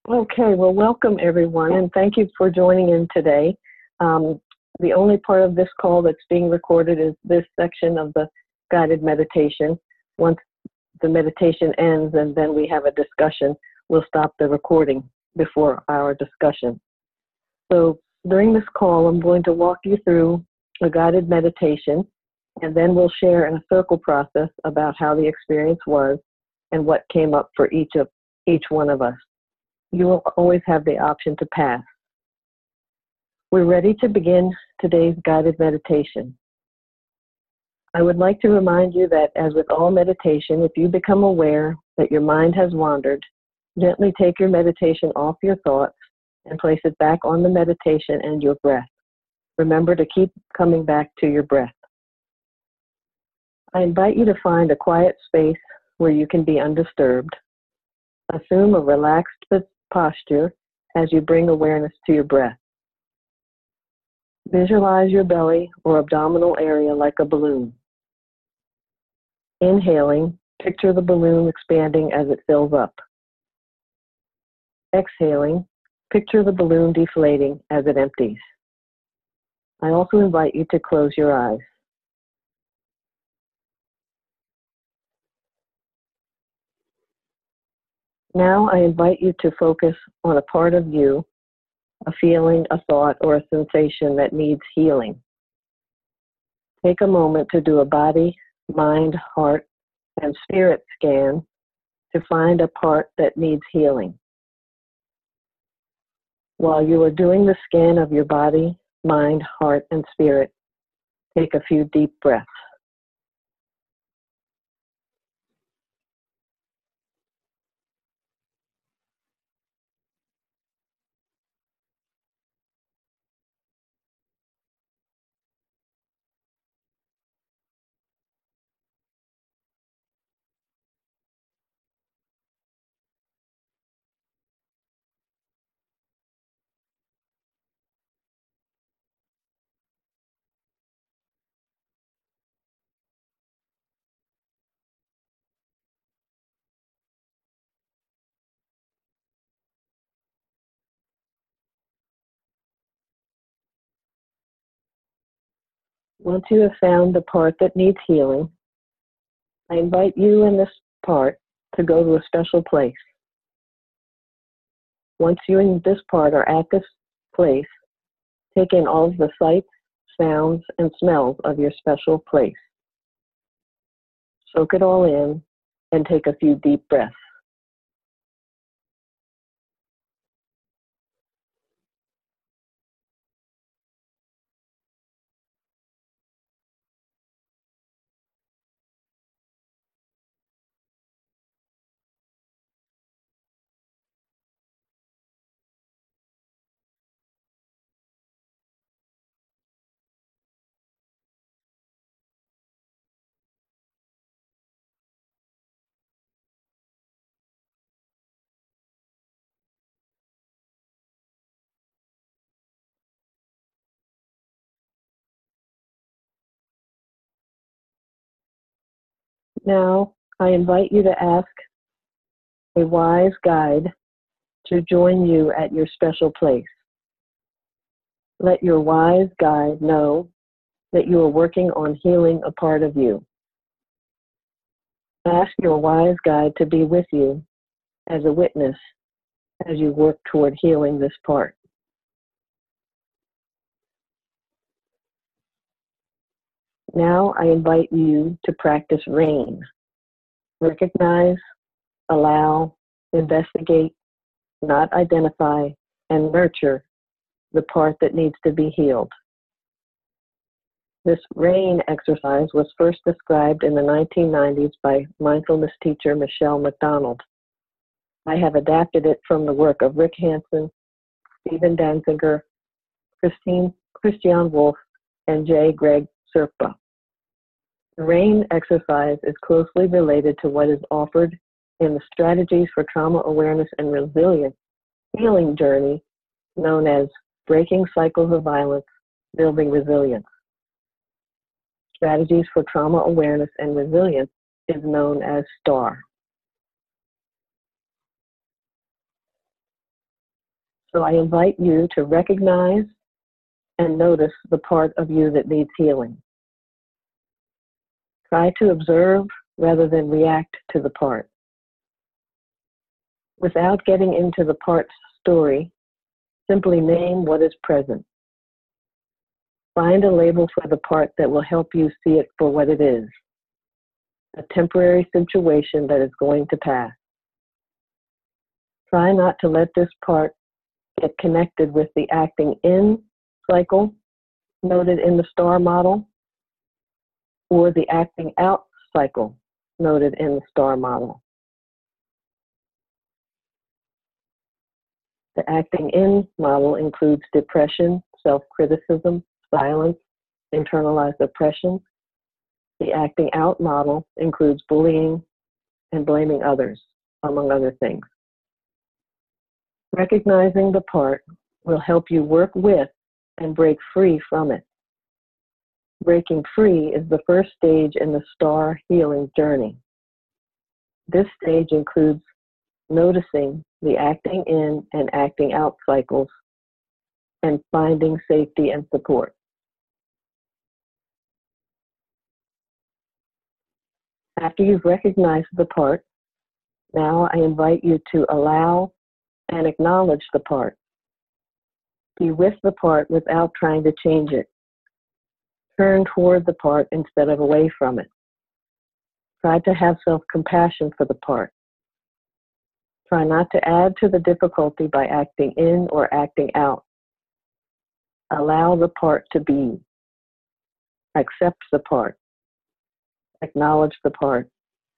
Okay, well, welcome everyone, and thank you for joining in today. The only part of this call that's being recorded is this section of the guided meditation. Once the meditation ends and then we have a discussion, we'll stop the recording before our discussion. So during this call, I'm going to walk you through a guided meditation, and then we'll share in a circle process about how the experience was and what came up for each one of us. You will always have the option to pass. We're ready to begin today's guided meditation. I would like to remind you that, as with all meditation, if you become aware that your mind has wandered, gently take your meditation off your thoughts and place it back on the meditation and your breath. Remember to keep coming back to your breath. I invite you to find a quiet space where you can be undisturbed. Assume a relaxed posture as you bring awareness to your breath. Visualize your belly or abdominal area like a balloon. Inhaling, picture the balloon expanding as it fills up. Exhaling, picture the balloon deflating as it empties. I also invite you to close your eyes. Now I invite you to focus on a part of you, a feeling, a thought, or a sensation that needs healing. Take a moment to do a body, mind, heart, and spirit scan to find a part that needs healing. While you are doing the scan of your body, mind, heart, and spirit, take a few deep breaths. Once you have found the part that needs healing, I invite you in this part to go to a special place. Once you and this part are at this place, take in all of the sights, sounds, and smells of your special place. Soak it all in and take a few deep breaths. Now, I invite you to ask a wise guide to join you at your special place. Let your wise guide know that you are working on healing a part of you. Ask your wise guide to be with you as a witness as you work toward healing this part. Now I invite you to practice RAIN. Recognize, allow, investigate, not identify, and nurture the part that needs to be healed. This RAIN exercise was first described in the 1990s by mindfulness teacher Michelle McDonald. I have adapted it from the work of Rick Hanson, Stephen Danziger, Christian Wolf, and J. Greg Serpa. The RAIN exercise is closely related to what is offered in the Strategies for Trauma Awareness and Resilience healing journey known as Breaking Cycles of Violence, Building Resilience. Strategies for Trauma Awareness and Resilience is known as STAR. So I invite you to recognize and notice the part of you that needs healing. Try to observe rather than react to the part. Without getting into the part's story, simply name what is present. Find a label for the part that will help you see it for what it is, a temporary situation that is going to pass. Try not to let this part get connected with the acting in cycle noted in the star model or the acting out cycle noted in the star model. The acting in model includes depression, self-criticism, silence, internalized oppression. The acting out model includes bullying and blaming others, among other things. Recognizing the part will help you work with and break free from it. Breaking free is the first stage in the star healing journey. This stage includes noticing the acting in and acting out cycles and finding safety and support. After you've recognized the part, now I invite you to allow and acknowledge the part. Be with the part without trying to change it. Turn toward the part instead of away from it. Try to have self-compassion for the part. Try not to add to the difficulty by acting in or acting out. Allow the part to be. Accept the part. Acknowledge the part.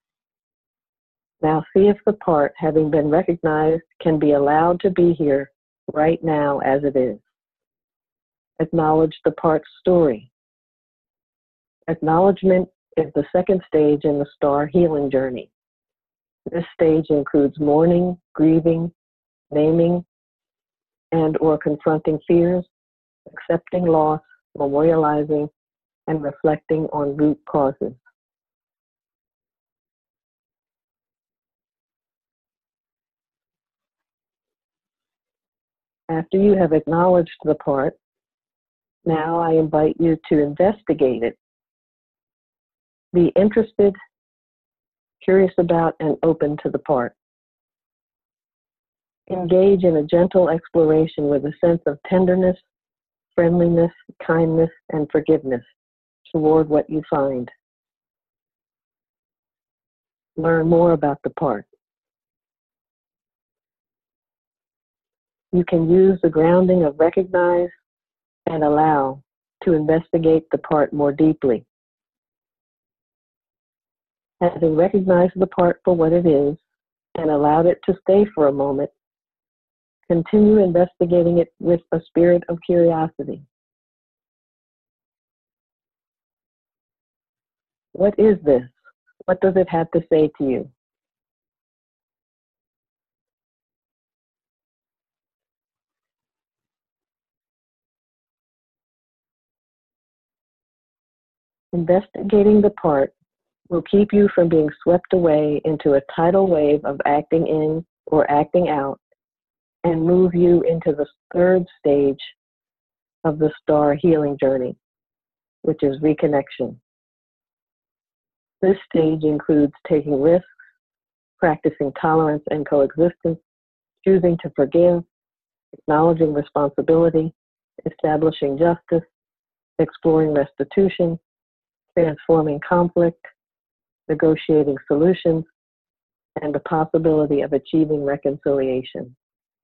Now see if the part, having been recognized, can be allowed to be here right now as it is. Acknowledge the part's story. Acknowledgement is the second stage in the star healing journey. This stage includes mourning, grieving, naming, and or confronting fears, accepting loss, memorializing, and reflecting on root causes. After you have acknowledged the part, now I invite you to investigate it. Be interested, curious about, and open to the part. Engage in a gentle exploration with a sense of tenderness, friendliness, kindness, and forgiveness toward what you find. Learn more about the part. You can use the grounding of recognize and allow to investigate the part more deeply. Having recognized the part for what it is and allowed it to stay for a moment, continue investigating it with a spirit of curiosity. What is this? What does it have to say to you? Investigating the part will keep you from being swept away into a tidal wave of acting in or acting out and move you into the third stage of the star healing journey, which is reconnection. This stage includes taking risks, practicing tolerance and coexistence, choosing to forgive, acknowledging responsibility, establishing justice, exploring restitution, transforming conflict, negotiating solutions, and the possibility of achieving reconciliation.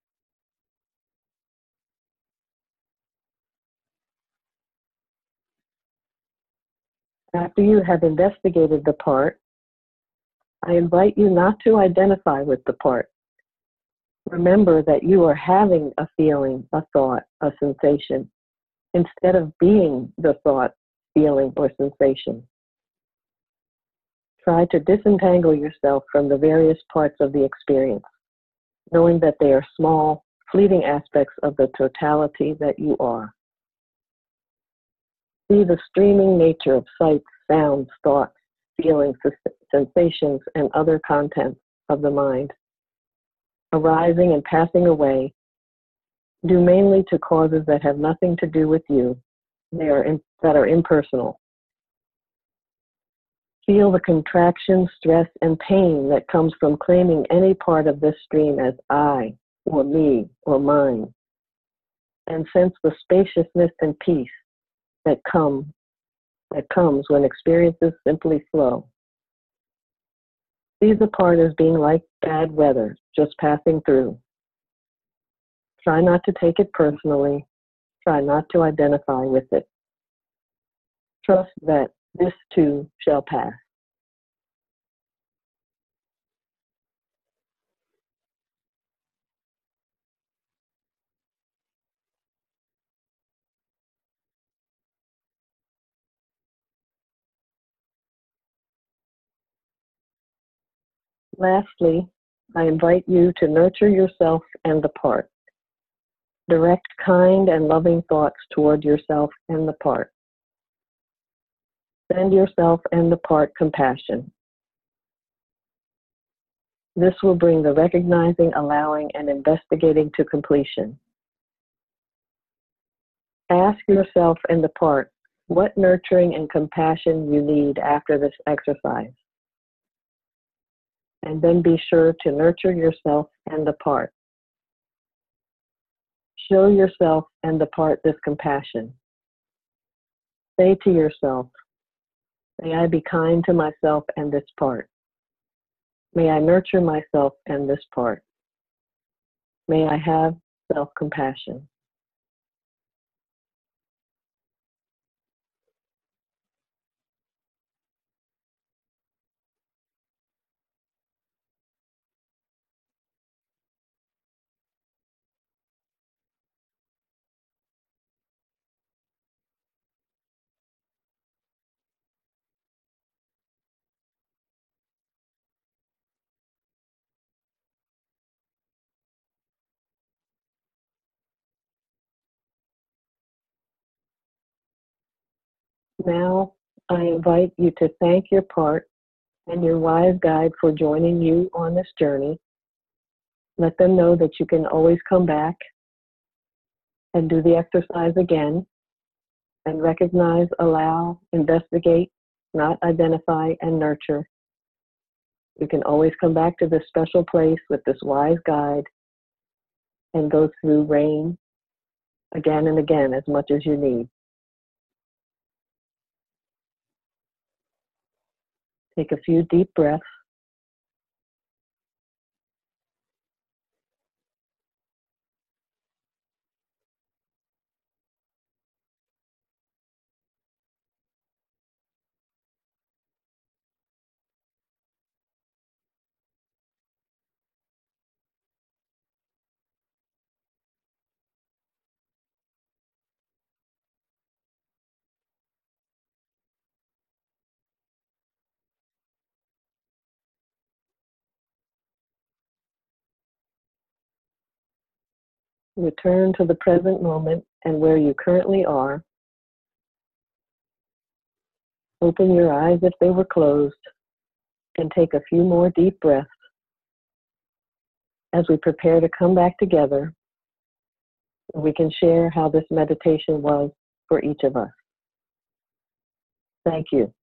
After you have investigated the part, I invite you not to identify with the part. Remember that you are having a feeling, a thought, a sensation, instead of being the thought, feeling, or sensation. Try to disentangle yourself from the various parts of the experience, knowing that they are small, fleeting aspects of the totality that you are. See the streaming nature of sights, sounds, thoughts, feelings, sensations, and other contents of the mind, arising and passing away due mainly to causes that have nothing to do with you, that are impersonal. Feel the contraction, stress, and pain that comes from claiming any part of this stream as I, or me, or mine, and sense the spaciousness and peace that comes when experiences simply flow. See the part as being like bad weather, just passing through. Try not to take it personally. Try not to identify with it. Trust that this too shall pass. Lastly, I invite you to nurture yourself and the part. Direct kind and loving thoughts toward yourself and the part. Send yourself and the part compassion. This will bring the recognizing, allowing, and investigating to completion. Ask yourself and the part what nurturing and compassion you need after this exercise. And then be sure to nurture yourself and the part. Show yourself and the part this compassion. Say to yourself, may I be kind to myself and this part. May I nurture myself and this part. May I have self-compassion. Now, I invite you to thank your part and your wise guide for joining you on this journey. Let them know that you can always come back and do the exercise again, and recognize, allow, investigate, not identify, and nurture. You can always come back to this special place with this wise guide and go through rain again and again as much as you need. Take a few deep breaths. Return to the present moment and where you currently are. Open your eyes if they were closed, and take a few more deep breaths as we prepare to come back together. We can share how this meditation was for each of us. Thank you.